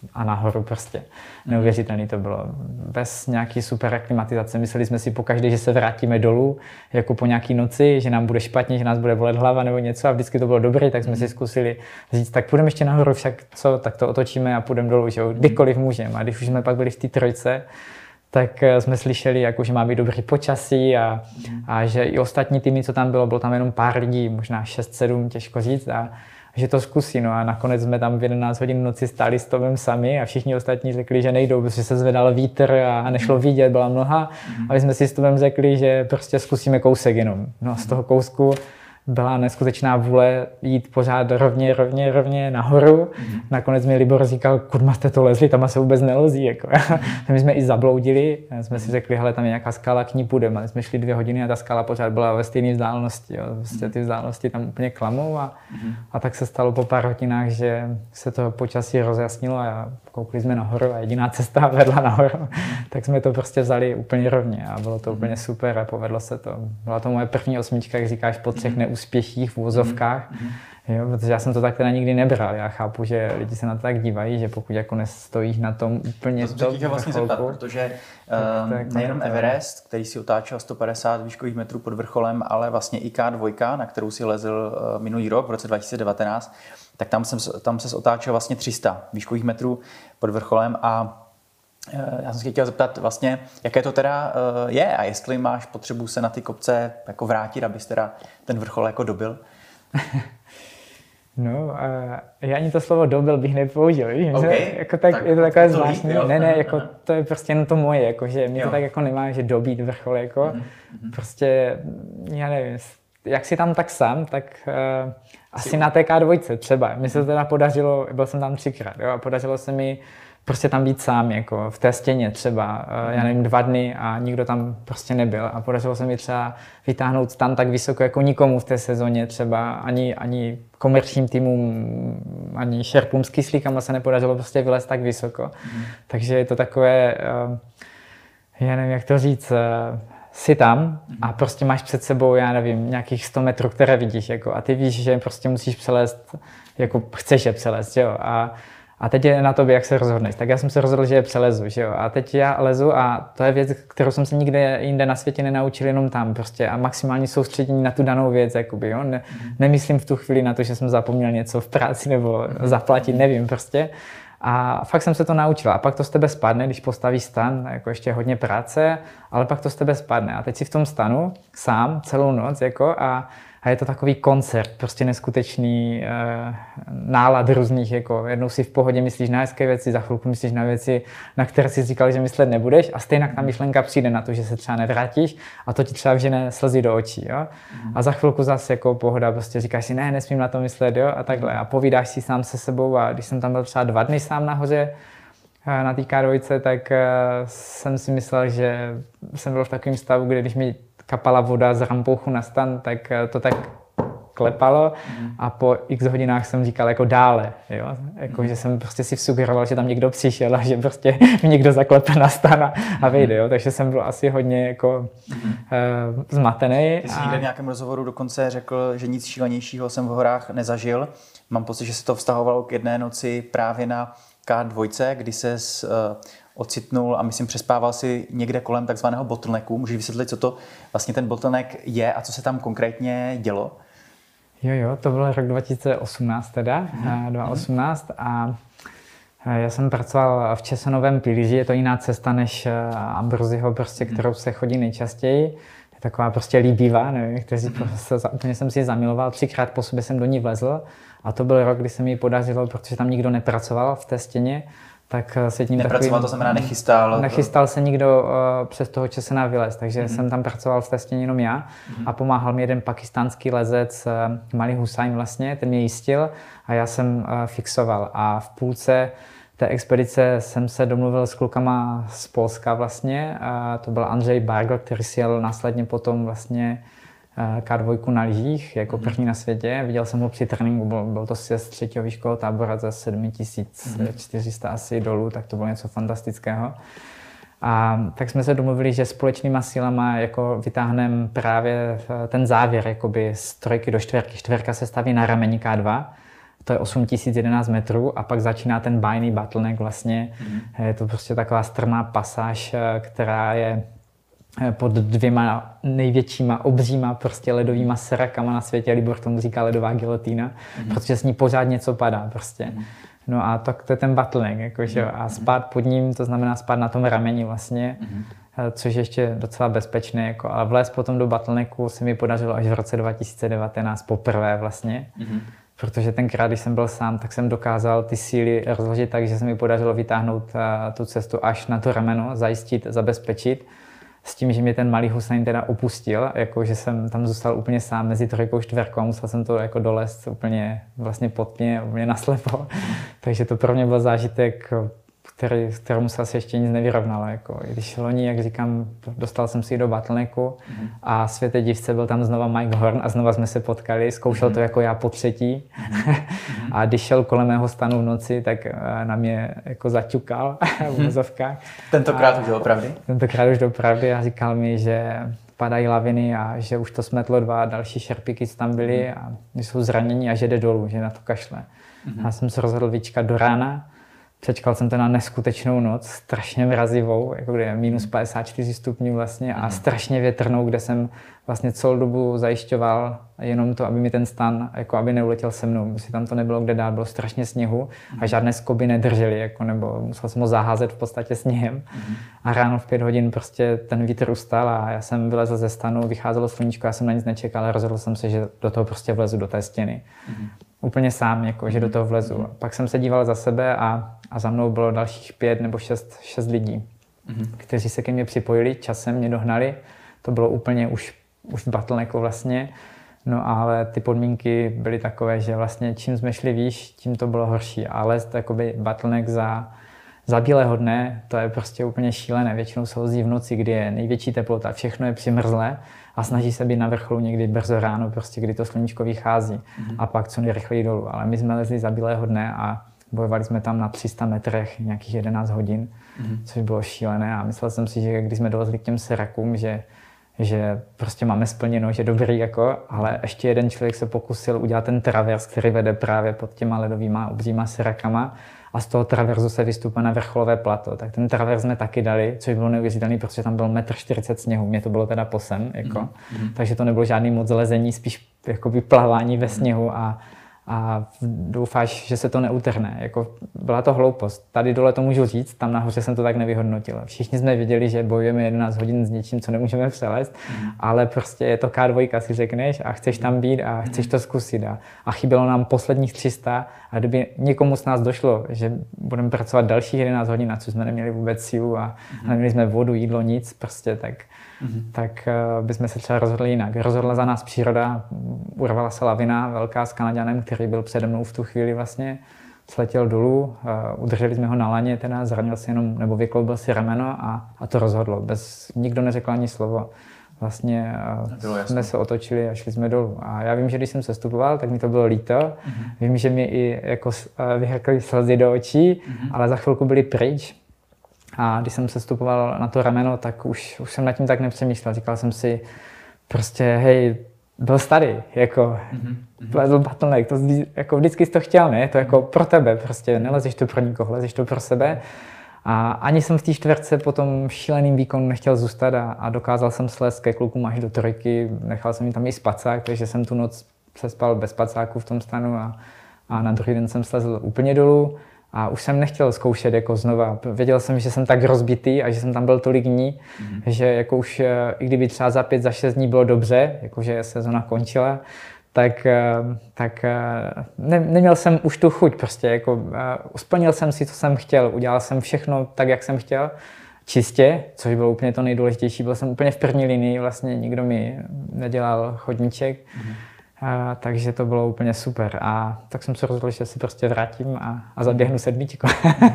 a nahoru prostě. Neuvěřitelný to bylo. Bez nějaký super klimatizace. Mysleli jsme si pokaždé, že se vrátíme dolů, jako po nějaký noci, že nám bude špatně, že nás bude bolet hlava nebo něco a vždycky to bylo dobré, tak jsme si zkusili říct, tak půjdeme ještě nahoru, však co, tak to otočíme a půjdeme dolů, že jo, kdykoliv můžeme. A když už jsme pak byli v té trojce, tak jsme slyšeli, jako, že má být dobrý počasí a, a že i ostatní týmy, co tam bylo, bylo tam jenom pár lidí, možná šest sedm, těžko říct, a že to zkusí. No a nakonec jsme tam v jedenáct hodin v noci stáli s Tomem sami a všichni ostatní řekli, že nejdou, protože se zvedal vítr a nešlo vidět, byla mlha. A my jsme si s Tomem řekli, že prostě zkusíme kousek jenom. No a z toho kousku byla neskutečná vůle jít pořád rovně, rovně, rovně nahoru. Nakonec mi Libor říkal, kurma jste to lezli, tam se vůbec nelozí. Jako. My jsme i zabloudili, jsme si řekli, hele, tam je nějaká skala, k ní půjdeme. A jsme šli dvě hodiny a ta skala pořád byla ve stejné vzdálenosti. Jo. Vlastně ty vzdálenosti tam úplně klamou a, a tak se stalo po pár hodinách, že se to počasí rozjasnilo a koukli jsme nahoru a jediná cesta vedla nahoru. Tak jsme to prostě vzali úplně rovně a bylo to úplně super a povedlo se to. Byla to moje první osmička, jak říkáš, po třech neúspěších v úvozovkách. Jo, protože já jsem to tak teda nikdy nebral. Já chápu, že lidi se na to tak dívají, že pokud jako nestojíš na tom úplně to top vlastně zeptat, protože uh, tak, nejenom to Everest, který si otáčel sto padesát výškových metrů pod vrcholem, ale vlastně i K dva, na kterou si lezl uh, minulý rok v roce dva tisíce devatenáct, tak tam jsem tam se otáčel vlastně tři sta výškových metrů pod vrcholem a uh, já jsem se chtěl zeptat vlastně, jaké to teda uh, je a jestli máš potřebu se na ty kopce jako vrátit, abys teda ten vrchol jako dobil. No, uh, já ani to slovo dobil bych nepoužil, víš, okay. jako tak, tak je to takové zvláštní, líp, ne, ne, jako to je prostě jenom to moje, jako, že mě jo. to tak jako nemá, že dobít vrchol, jako, mm-hmm. prostě, já nevím, jak si tam tak sám, tak uh, asi na té K dva třeba, mně se to teda podařilo, byl jsem tam třikrát, jo, a podařilo se mi prostě tam být sám, jako v té stěně třeba, uh, já nevím, dva dny a nikdo tam prostě nebyl a podařilo se mi třeba vytáhnout tam tak vysoko jako nikomu v té sezóně třeba, ani, ani komerčním týmům, ani šerpům s kyslíkama se nepodařilo prostě vylézt tak vysoko. Mm. Takže je to takové, uh, já nevím, jak to říct, uh, jsi tam a prostě máš před sebou, já nevím, nějakých sto metrů, které vidíš, jako, a ty víš, že prostě musíš přelézt, jako chceš je přelézt, jo, a A teď je na tobě, jak se rozhodneš. Tak já jsem se rozhodl, že je přelezu, že jo. A teď já lezu a to je věc, kterou jsem se nikde jinde na světě nenaučil, jenom tam prostě. A maximální soustředění na tu danou věc, jakoby, jo. Ne, nemyslím v tu chvíli na to, že jsem zapomněl něco v práci nebo zaplatit, nevím prostě. A fakt jsem se to naučil. A pak to z tebe spadne, když postavíš stan, jako ještě hodně práce, ale pak to z tebe spadne. A teď si v tom stanu sám celou noc, jako a A je to takový koncert, prostě neskutečný uh, nálad různých, jako jednou si v pohodě myslíš na hezké věci, za chvilku myslíš na věci, na které si říkal, že myslet nebudeš a stejně ta myšlenka přijde na to, že se třeba nevrátíš a to ti třeba vžene slzy do očí, jo. A za chvilku zase jako pohoda, prostě říkáš si, ne, nesmím na to myslet, jo, a takhle. A povídáš si sám se sebou a když jsem tam byl třeba dva dny sám nahoře, na té K dva, tak uh, jsem si myslel, že jsem byl v takovém stavu, kde když mi kapala voda z rampouchu na stan, tak to tak klepalo a po x hodinách jsem říkal jako dále, jo? Jako, že jsem prostě si vsugeroval, že tam někdo přišel a že prostě mi někdo zaklepe na stan a, a vejde, jo? Takže jsem byl asi hodně jako uh, zmatený. Ty jsi někde v nějakém rozhovoru dokonce řekl, že nic šílenějšího jsem v horách nezažil. Mám pocit, že se to vztahovalo k jedné noci právě na K dva, kdy ses uh, ocitnul a myslím přespával si někde kolem takzvaného bottlenecku. Můžeš vysvětlit, co to vlastně ten bottleneck je a co se tam konkrétně dělo? Jo, jo, to byl rok dva tisíce osmnáct teda, mm. dva tisíce osmnáct a já jsem pracoval v Česonovém pilíři, je to jiná cesta než Ambroziho, prostě, kterou se chodí nejčastěji. Je taková prostě líbivá, nevím, kteří prostě, úplně jsem si ji zamiloval, třikrát po sobě jsem do ní vlezl a to byl rok, kdy se mi ji podařilo, protože tam nikdo nepracoval v té stěně. Tak se tím Nepracoval, takovým, to znamená nechystal? Nechystal se nikdo uh, přes toho Česena vylez, takže mm-hmm. jsem tam pracoval v té stěně jenom já mm-hmm. a pomáhal mi jeden pakistánský lezec, uh, Mali Hussain vlastně, ten mě jistil a já jsem uh, fixoval a v půlce té expedice jsem se domluvil s klukama z Polska vlastně, uh, to byl Andrzej Bargl, který si jel následně potom vlastně K dva na lyžích, jako první na světě. Viděl jsem ho při tréninku, byl, byl to z třetího výškového tábora za sedm tisíc čtyři sta asi dolů, tak to bylo něco fantastického. A tak jsme se domluvili, že společnýma sílama jako vytáhneme právě ten závěr jakoby z trojky do čtverky. Čtverka se staví na rameni K dva, to je osm tisíc jedenáct metrů a pak začíná ten bájný bottleneck vlastně. Mm. Je to prostě taková strmá pasáž, která je pod dvěma největšíma, obříma prostě ledovýma serakama na světě. Libor tomu říká ledová gilotína, mm. protože s ní pořád něco padá prostě. Mm. No a tak to je ten bottleneck, jakože, a spát pod ním, to znamená spát na tom rameni vlastně, mm. což je ještě docela bezpečné, jako, ale vlézt potom do bottlenecku se mi podařilo až v roce dva tisíce devatenáct poprvé vlastně, mm. protože tenkrát, když jsem byl sám, tak jsem dokázal ty síly rozložit tak, že se mi podařilo vytáhnout uh, tu cestu až na to rameno, zajistit, zabezpečit, s tím, že mě ten malý Husajn teda opustil, jako že jsem tam zůstal úplně sám mezi trojkou a čtverkou a musel jsem to jako dolézt úplně vlastně pod mě, úplně naslepo. Mm. Takže to pro mě byl zážitek, který, kterému se asi ještě nic nevyrovnalo. Jako. Když loni, jak říkám, dostal jsem si do bottlenecku mm. a světe divce byl tam znova Mike Horn a znova jsme se potkali, zkoušel mm. to jako já po třetí mm. a když šel kolem mého stanu v noci, tak na mě jako zaťukal v vozovkách. Tentokrát už doopravdy? Tentokrát už doopravdy a říkal mi, že padají laviny a že už to smetlo dva další šerpíky, co tam byli a že jsou zranění a že jde dolů, že na to kašle. Mm. Já jsem se rozhodl vyčkat do rána. Přečkal jsem to na neskutečnou noc, strašně mrazivou, jako kde je minus padesát čtyři stupňů vlastně a strašně větrnou, kde jsem vlastně celou dobu zajišťoval jenom to, aby mi ten stan, jako aby neuletěl se mnou. Myslím, tam to nebylo kde dát, bylo strašně sněhu a žádné skoby nedržely, jako, nebo musel jsem ho zaházet v podstatě sněhem. A ráno v pět hodin prostě ten vítr ustal a já jsem vylezl ze stanu, vycházelo sluníčko, já jsem na nic nečekal, ale rozhodl jsem se, že do toho prostě vlezu do té stěny. Úplně sám, jako, že do toho vlezu. Pak jsem se díval za sebe a, a za mnou bylo dalších pět nebo šest, šest lidí, mm-hmm. kteří se ke mně připojili, časem mě dohnali. To bylo úplně už, už v bottlenecku vlastně. No ale ty podmínky byly takové, že vlastně čím jsme šli výš, tím to bylo horší. Ale to jakoby bottleneck za, za bílého dne, to je prostě úplně šílené. Většinou se hozdí v noci, kdy je největší teplota, všechno je přimrzlé. A snaží se být na vrcholu někdy brzo ráno, prostě kdy to sluníčko vychází mm. a pak co nejrychleji dolů. Ale my jsme lezli za bílého dne a bojovali jsme tam na tři sta metrech nějakých jedenáct hodin, mm. což bylo šílené a myslel jsem si, že když jsme dolezli k těm serakům, že, že prostě máme splněno, že dobrý jako, ale ještě jeden člověk se pokusil udělat ten travers, který vede právě pod těma ledovýma obříma serakama a z toho traverzu se vystupá na vrcholové plato. Tak ten travers jsme taky dali, což bylo neuvěřitelné, protože tam bylo metr čtyřicet sněhu. Mně to bylo teda posem, jako. Mm-hmm. Takže to nebylo žádný moc lezení, spíš jakoby plavání ve sněhu a, a doufáš, že se to neutrhne. Jako, byla to hloupost. Tady dole to můžu říct, tam nahoře jsem to tak nevyhodnotil. Všichni jsme věděli, že bojujeme jedenáct hodin s něčím, co nemůžeme přelézt, mm. ale prostě je to ká dva, si řekneš a chceš tam být a chceš to zkusit. A, a chybělo nám posledních tři sta a kdyby někomu z nás došlo, že budeme pracovat dalších jedenáct hodin, na co jsme neměli vůbec sílu a, mm. a neměli jsme vodu, jídlo, nic, prostě tak, mm. tak uh, bychom se třeba rozhodli jinak. Rozhodla za nás příroda, urvala se lavina velká s Kanaďanem, který byl přede mnou v tu chvíli vlastně, sletěl dolů, uh, udrželi jsme ho na laně, teda zranil se jenom, nebo vykloubil si rameno a, a to rozhodlo. Bez, nikdo neřekl ani slovo. Vlastně uh, jsme se otočili a šli jsme dolů. A já vím, že když jsem sestupoval, tak mi to bylo líto. Mm-hmm. Vím, že mi i jako uh, vyhrkly slzy do očí, mm-hmm. ale za chvilku byli pryč. A když jsem sestupoval na to rameno, tak už, už jsem nad tím tak nepřemýšlel. Říkal jsem si prostě, hej, byl tady, jako lezl mm-hmm. bottleneck, to jako vždycky jsi to chtěl, ne? To jako pro tebe, prostě nelezeš to pro nikoho, lezeš to pro sebe. A ani jsem v té čtverce po tom šíleným výkonu nechtěl zůstat a, a dokázal jsem slézt ke klukům až do trojky, nechal jsem jim tam i spacák, takže jsem tu noc přespal bez spacáku v tom stanu a, a na druhý den jsem slezl úplně dolů. A už jsem nechtěl zkoušet jako znova. Věděl jsem, že jsem tak rozbitý a že jsem tam byl tolik dní, mm-hmm. že jako už, i kdyby třeba za pět, za šest dní bylo dobře, jakože sezona končila, tak, tak ne, neměl jsem už tu chuť prostě. Jako, splnil jsem si, co jsem chtěl, udělal jsem všechno tak, jak jsem chtěl, čistě, což bylo úplně to nejdůležitější. Byl jsem úplně v první linii, vlastně nikdo mi nedělal chodníček. Mm-hmm. A, takže to bylo úplně super a tak jsem se rozhodl, že se prostě vrátím a, a zaběhnu sedmičku.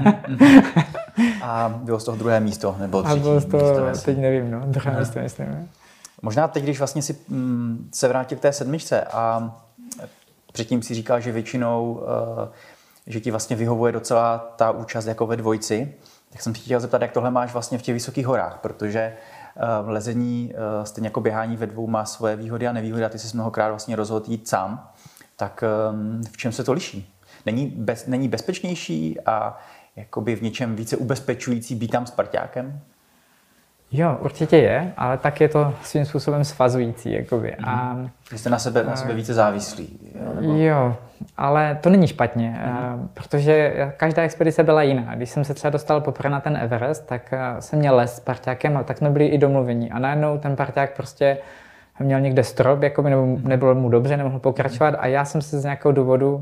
A bylo z toho druhé místo nebo třetí? A bylo z toho, místo, teď nevím, no, druhé Aha. místo myslím. Možná teď, když vlastně si mm, se vrátil k té sedmičce a předtím si říkal, že většinou, uh, že ti vlastně vyhovuje docela ta účast jako ve dvojci, tak jsem ti chtěl zeptat, jak tohle máš vlastně v těch vysokých horách, protože v lezení, stejně jako běhání ve dvou, má svoje výhody a nevýhody a ty jsi mnohokrát vlastně rozhodl jít sám. Tak v čem se to liší? Není, bez, není bezpečnější a jakoby v něčem více ubezpečující být tam s parťákem? Jo, určitě je, ale tak je to svým způsobem svazující. Jakoby. A, Vy jste na sebe, na sebe více závislí. Nebo... Jo, ale to není špatně, mm. protože každá expedice byla jiná. Když jsem se třeba dostal poprvé na ten Everest, tak jsem měl les s parťákem a tak jsme byli i domluvení. A najednou ten parťák prostě měl někde strop, jakoby, nebo nebylo mu dobře, nemohl pokračovat a já jsem se z nějakého důvodu,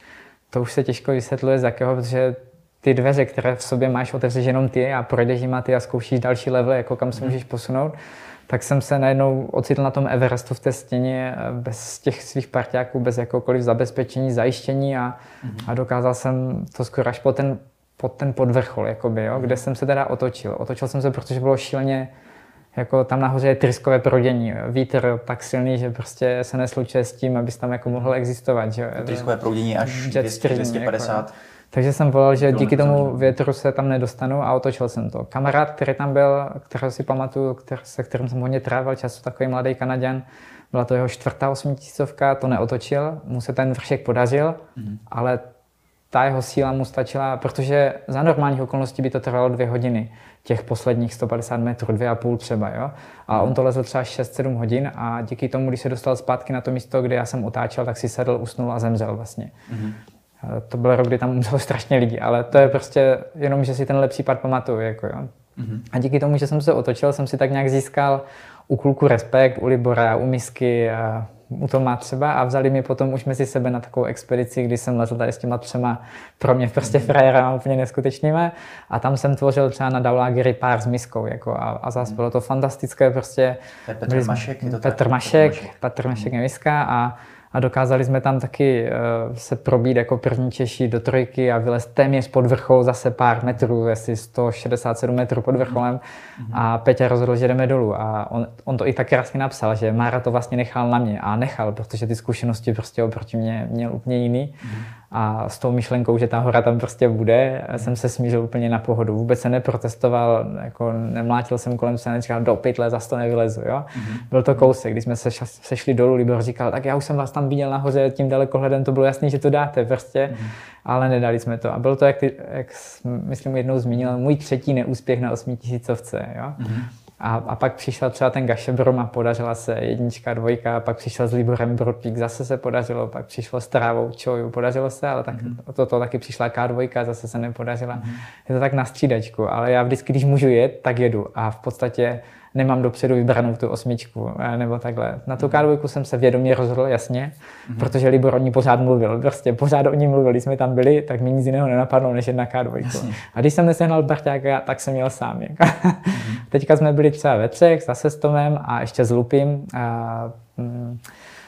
to už se těžko vysvětluje z jakého, protože ty dveře, které v sobě máš, otevřeš jenom ty a projdeš jima ty a zkoušíš další level, jako kam se můžeš posunout, tak jsem se najednou ocitl na tom Everestu v té stěně bez těch svých parťáků, bez jakoukoliv zabezpečení, zajištění a, a dokázal jsem to skoro až po ten, po ten podvrchol, jakoby, jo, kde jsem se teda otočil. Otočil jsem se, protože bylo šíleně, jako tam nahoře je tryskové proudění, vítr tak silný, že prostě se neslučuje s tím, abys tam jako mohl existovat. Že? Tryskové proudění až dvě stě, dvě stě padesát. Jako, takže jsem volal, že díky tomu větru se tam nedostanu a otočil jsem to. Kamarád, který tam byl, kterého si pamatuju, který, se kterým jsem hodně trávil času, takový mladý Kanaďan, byla to jeho čtvrtá osmitisícovka, to neotočil, mu se ten vršek podařil, mm. ale ta jeho síla mu stačila, protože za normálních okolností by to trvalo dvě hodiny, těch posledních sto padesát metrů, dvě a půl třeba, jo. A on to lezl třeba šest sedm hodin a díky tomu, když se dostal zpátky na to místo, kde já jsem otáčel, tak si sedl, usnul a zemřel vlastně. Mm. To byl rok, kdy tam umřelo strašně lidí, ale to je prostě jenom, že si ten lepší pád pamatuju, jako jo. Mm. A díky tomu, že jsem se otočil, jsem si tak nějak získal u kluku respekt, u Libora, u Misky, a u Toma třeba a vzali mi potom už mezi sebe na takovou expedici, kdy jsem lezl tady s těma třema pro mě prostě frajerama úplně neskutečnými a tam jsem tvořil třeba na Daulagiri pár s Miskou jako a, a zase bylo to fantastické prostě. To je Petr Mašek? Je to Petr tak? Mašek, Petr Mašek, Petr Mašek a Miska a A dokázali jsme tam taky uh, se probít jako první Češi do trojky a vylézt téměř pod vrchol zase pár metrů, asi sto šedesát sedm metrů pod vrcholem. Mm-hmm. A Peťa rozhodl, že jdeme dolů. A on, on to i tak krásně napsal, že Mára to vlastně nechal na mě. A nechal, protože ty zkušenosti prostě oproti mě měl úplně jiný. Mm-hmm. A s tou myšlenkou, že ta hora tam prostě bude, mm-hmm. jsem se smířil úplně na pohodu. Vůbec se neprotestoval, jako nemlátil jsem kolem se, neříkal do pytle, zas to nevylezu. Jo? Mm-hmm. Byl to kousek, když jsme se sešli dolů, Libor říkal, tak já už jsem vás tam viděl nahoře tím dalekohledem, to bylo jasný, že to dáte prostě, mm. ale nedali jsme to. A bylo to, jak, ty, jak myslím jednou zmínil, můj třetí neúspěch na osmitisícovce. Jo? Mm. A, a pak přišel třeba ten Gašebrom a podařila se jednička, dvojka, pak přišel s Liborem Brodpík, zase se podařilo, pak přišlo s Trávou, Čoju, podařilo se, ale tak, mm. to, to taky přišla ká dvojka, zase se nepodařila. Mm. Je to tak na střídačku, ale já vždycky, když můžu jet, tak jedu a v podstatě nemám dopředu vybranou tu osmičku, nebo takhle. Na tu ká dvojku jsem se vědomě rozhodl, jasně, mm-hmm. protože Libor o ní pořád mluvil, prostě pořád o ní mluvil, když jsme tam byli, tak mi nic jiného nenapadlo, než jedna ká dvojku. Jasně. A když jsem nesehnal parťáka, tak jsem jel sám. Jako. Mm-hmm. Teďka jsme byli třeba ve třech, zase s Tomem a ještě s Lupím, a, mm,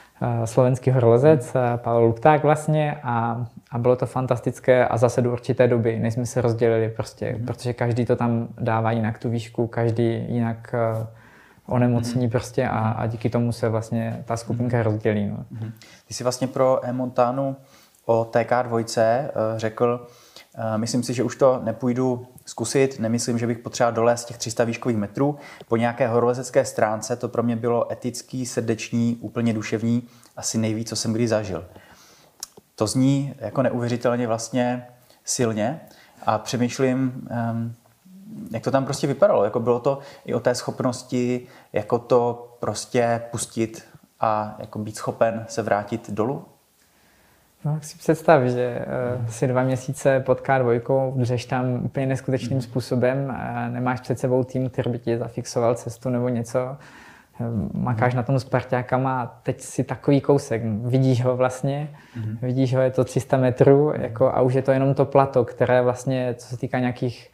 a slovenský horolezec, mm-hmm. Pavel Lupták vlastně a, a bylo to fantastické a zase do určité doby, než jsme se rozdělili prostě, mm-hmm. protože každý to tam dává jinak tu výšku, každý jinak uh, onemocní mm-hmm. prostě a, a díky tomu se vlastně ta skupinka mm-hmm. rozdělí. No. Mm-hmm. Ty jsi vlastně pro E-Montanu o té ká dvojce uh, řekl, uh, myslím si, že už to nepůjdu zkusit, nemyslím, že bych potřeboval dolézt těch tři sta výškových metrů. Po nějaké horolezecké stránce to pro mě bylo etický, srdeční, úplně duševní, asi nejvíc, co jsem kdy zažil. To zní jako neuvěřitelně vlastně silně a přemýšlím, jak to tam prostě vypadalo. Jako bylo to i o té schopnosti, jako to prostě pustit a jako být schopen se vrátit dolů? No, tak si představ, že uh, si dva měsíce pod ká dvojkou, dřeš tam úplně neskutečným způsobem, a nemáš před sebou tým, který by ti zafixoval cestu nebo něco. Makáš na tom s parťákama a teď si takový kousek, vidíš ho vlastně, mm-hmm. vidíš ho, je to tři sta metrů jako, a už je to jenom to plato, které vlastně, co se týká nějakých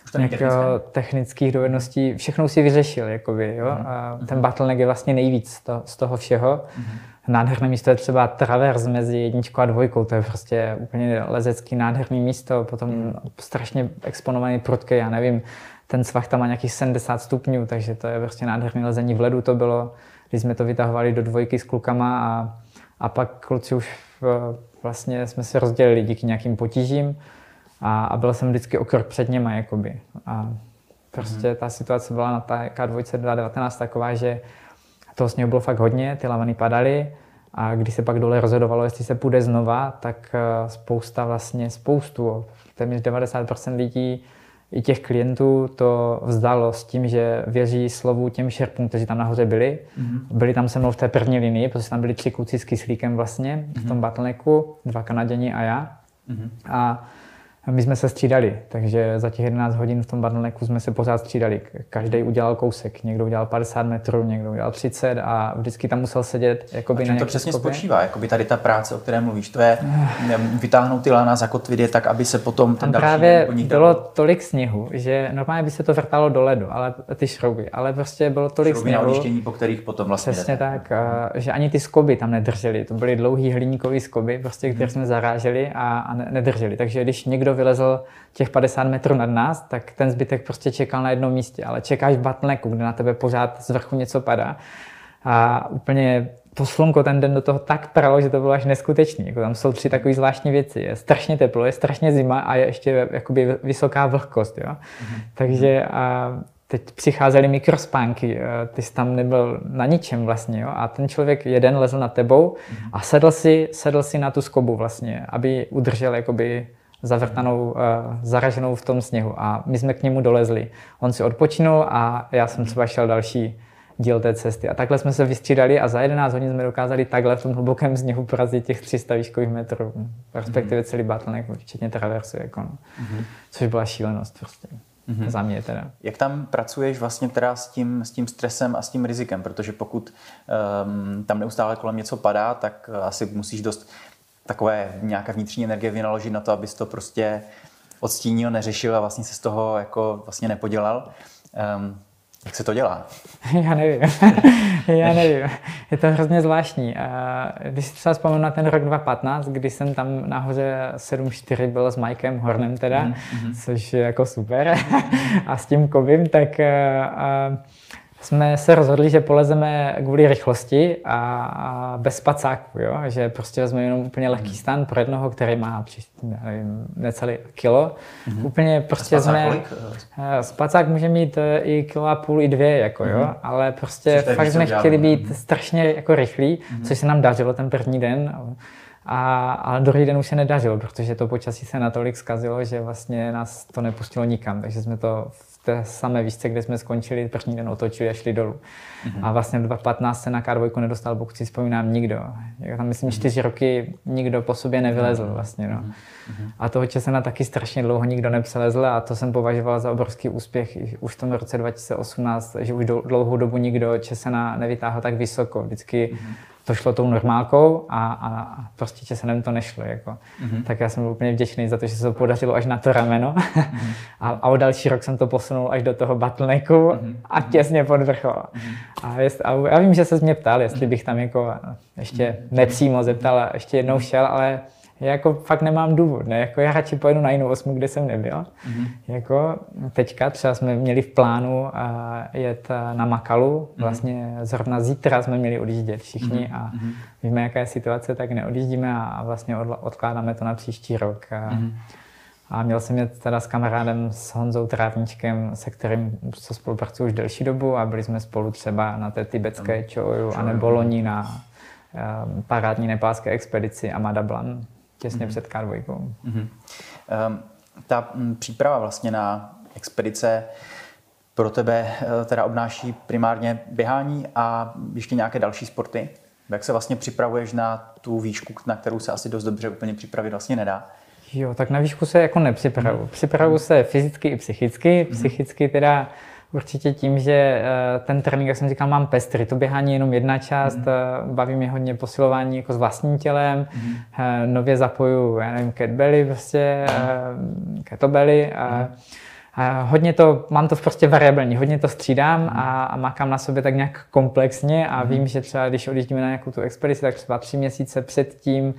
technických dovedností, všechno si vyřešil, jakoby, jo? Mm-hmm. A ten bottleneck je vlastně nejvíc to, z toho všeho. Mm-hmm. Nádherné místo je třeba travers mezi jedničkou a dvojkou, to je prostě úplně lezecký nádherný místo, potom mm. strašně exponovaný prudký, já nevím, ten svah tam má nějakých sedmdesát stupňů, takže to je prostě nádherný lezení. V ledu to bylo, když jsme to vytahovali do dvojky s klukama a, a pak kluci už vlastně jsme se rozdělili díky nějakým potížím a, a byl jsem vždycky o krok před něma, jakoby. A prostě ta situace byla na té ká dvojce dvacet devatenáct taková, že toho sněhu bylo fakt hodně, ty lavany padaly A když se pak dole rozhodovalo, jestli se půjde znova, tak spousta vlastně, spoustu, téměř devadesát procent lidí, i těch klientů to vzdalo s tím, že věří slovu těm šerpům, kteří tam nahoře byli. Mm-hmm. Byli tam se mnou v té první linii, protože tam byli tři kluci s kyslíkem vlastně, mm-hmm. v tom bottlenecku, dva Kanaděni a já. Mm-hmm. A my jsme se střídali, takže za těch jedenáct hodin v tom bottlenecku jsme se pořád střídali. Každý udělal kousek, někdo udělal padesát metrů, někdo udělal třicet a vždycky tam musel sedět jakoby na nějaké to přesně skopě. Spočívá, jakoby tady ta práce, o které mluvíš, to je vytáhnout ty lana, zakotvit je tak, aby se potom ten další právě bylo tolik sněhu, že normálně by se to vrtalo do ledu, ale ty šrouby, ale prostě bylo tolik šrouby sněhu. Na odjíždění, po kterých potom vlastně přesně jdete. Tak, že ani ty skoby tam nedržely. To byly dlouhý hliníkový skoby, prostě, které hmm. jsme zaráželi a, a nedrželi. Takže když někdo vylezl těch padesát metrů nad nás, tak ten zbytek prostě čekal na jednom místě, ale čekáš v bottlenecku, kde na tebe pořád z vrchu něco padá. A úplně to slunko ten den do toho tak pralo, že to bylo až neskutečný. Jako tam jsou tři takové zvláštní věci. Je strašně teplo, je strašně zima a je ještě jakoby vysoká vlhkost. Jo? Mm-hmm. Takže a teď přicházely mikrospánky, ty jsi tam nebyl na ničem vlastně. Jo? A ten člověk jeden lezl nad tebou mm-hmm. a sedl si, sedl si na tu skobu vlastně, aby udržel jakoby zavrtanou, uh, zaraženou v tom sněhu a my jsme k němu dolezli. On si odpočinul a já jsem třeba šel další díl té cesty. A takhle jsme se vystřídali a za jedenáct hodin jsme dokázali takhle v tom hlubokém sněhu porazit těch tři sta výškových metrů, respektive celý bottleneck, včetně traversy, jako no. mm-hmm. což byla šílenost prostě. Mm-hmm. Za mě teda. Jak tam pracuješ vlastně teda s tím, s tím stresem a s tím rizikem? Protože pokud um, tam neustále kolem něco padá, tak asi musíš dost takové nějaké vnitřní energie vynaložit na to, abys to prostě odstínil, neřešil a vlastně se z toho jako vlastně nepodělal. Um, jak se to dělá? Já nevím. Já nevím. Je to hrozně zvláštní. Když si třeba vzpomenu na ten rok dva tisíce patnáct, kdy jsem tam nahoře sedm čtyři byl s Mikem Hornem teda, mm-hmm. což je jako super, a s tím Kovím, tak a, jsme se rozhodli, že polezeme kvůli rychlosti a, a bez spacáku, jo? Že prostě vezmeme jenom úplně lehký stan pro jednoho, který má nevím, necelý kilo. Mm-hmm. Úplně prostě jsme... Spacák může mít i kilo a půl, i dvě, jako, mm-hmm. jo? Ale prostě což fakt jsme chtěli být mm-hmm. strašně jako rychlí, mm-hmm. což se nám dařilo ten první den. A, a druhý den už se nedařilo, protože to počasí se natolik zkazilo, že vlastně nás to nepustilo nikam, takže jsme to v té samé výšce, kde jsme skončili, první den otočili a šli dolů. Mm-hmm. A vlastně v dva tisíce patnáct se na K dva nedostal, pokud si vzpomínám, nikdo. Jak tam myslím čtyři roky nikdo po sobě nevylezl vlastně. No. Mm-hmm. A toho Česena taky strašně dlouho nikdo nepřelezl a to jsem považoval za obrovský úspěch už v tom roce dva tisíce osmnáct, že už dlouhou dobu nikdo Česena nevytáhl tak vysoko. Vždycky mm-hmm. to šlo tou normálkou a, a prostě Česenem to nešlo. Jako. Mm-hmm. Tak já jsem byl úplně vděčný za to, že se to podařilo až na to rameno. Mm-hmm. a, a o další rok jsem to posunul až do toho bottlenecku mm-hmm. a těsně pod vrchol. Mm-hmm. A, jest, a já vím, že se mě ptal, jestli bych tam jako ještě nepřímo zeptal a ještě jednou šel, ale já jako fakt nemám důvod, ne? Jako já radši pojedu na jinou osmu, kde jsem nebyl. Mm-hmm. Jako teďka třeba jsme měli v plánu uh, jet na Makalu, vlastně mm-hmm. zrovna zítra jsme měli odjíždět všichni mm-hmm. a víme, jaká je situace, tak neodjíždíme a, a vlastně od, odkládáme to na příští rok. A, mm-hmm. a měl jsem jet teda s kamarádem, s Honzou Trávničkem, se kterým co spolupracuji už delší dobu a byli jsme spolu třeba na té tibetské Choju anebo loni na um, parádní nepálské expedici Amada Blan. Těsně mm-hmm. před K dva. Mm-hmm. Um, ta m, příprava vlastně na expedice pro tebe teda obnáší primárně běhání a ještě nějaké další sporty. Jak se vlastně připravuješ na tu výšku, na kterou se asi dost dobře úplně připravit vlastně nedá? Jo, tak na výšku se jako nepřipravuju. Mm-hmm. Připravuju se fyzicky i psychicky. Psychicky teda určitě tím, že ten trénink, jak jsem říkal, mám pestrý. To běhání je jenom jedna část, mm. baví mě hodně posilování jako s vlastním tělem, mm. nově zapoju, já nevím, kettlebelly, prostě, mm. kettlebelly. A, a hodně to, mám to prostě variabilní, hodně to střídám mm. a, a makám na sobě tak nějak komplexně a mm. vím, že třeba když odjíždíme na nějakou tu expedici, tak třeba tři měsíce předtím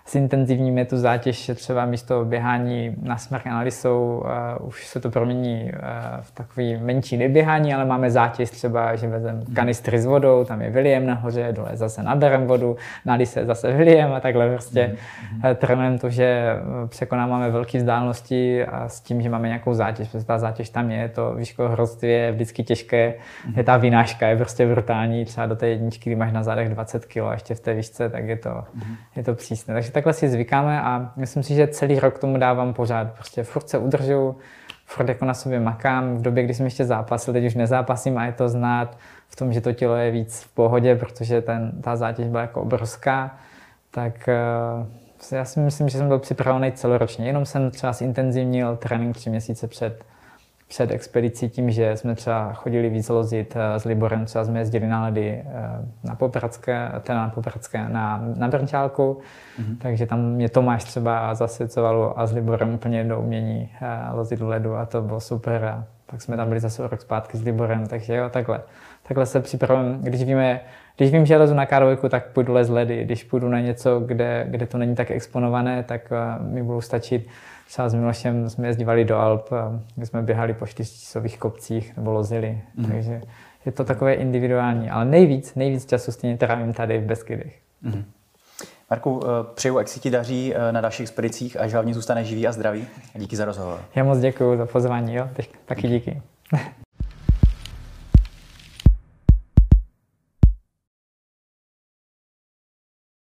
zintenzivníme tu zátěž, třeba místo běhání na smerk na Lisou, uh, už se to promění uh, v takový menší neběhání, ale máme zátěž třeba, že vezmeme kanistry s vodou, tam je William nahoře, dole zase nabereme vodu, na Lise zase William a takhle prostě mm-hmm. trénujeme to, že překonáváme velké vzdálenosti a s tím, že máme nějakou zátěž, protože ta zátěž tam je, to výškohorodství je vždycky těžké, mm-hmm. je ta vynáška, je prostě brutální, třeba do té jedničky, kdy máš na zádech dvacet kilo a ještě v té výšce, tak je to, mm-hmm. je to přísné. Takže takhle si zvykáme a myslím si, že celý rok tomu dávám pořád. Prostě furt se udržu, furt jako na sobě makám. V době, kdy jsem ještě zápasil, teď už nezápasím a je to znát v tom, že to tělo je víc v pohodě, protože ten, ta zátěž byla jako obrovská. Tak uh, já si myslím, že jsem byl připravený celoročně. Jenom jsem třeba zintenzivnil trénink tři měsíce před před expedicí tím, že jsme třeba chodili víc lozit s Liborem, třeba jsme jezdili na ledy na Popradské, teda na Popradské, na, na Brnčálku, mm-hmm. takže tam mě Tomáš třeba zasvěcoval a s Liborem úplně do umění lozit do ledu a to bylo super a pak jsme tam byli zase rok zpátky s Liborem, takže jo, takhle. Takhle se připravím, když víme, když vím, že lezu na K dva, tak půjdu les ledy, když půjdu na něco, kde, kde to není tak exponované, tak mi budou stačit. Třeba s Milošem jsme jezdívali do Alp, kde jsme běhali po čtyřtisícových kopcích nebo lozili, mm. takže je to takové individuální, ale nejvíc, nejvíc času stejně trávím tady v Beskydech. Mm. Marku, přeju, ať si ti daří na dalších expedicích a že hlavně zůstane živý a zdravý. Díky za rozhovor. Já moc děkuji za pozvání, jo, taky díky.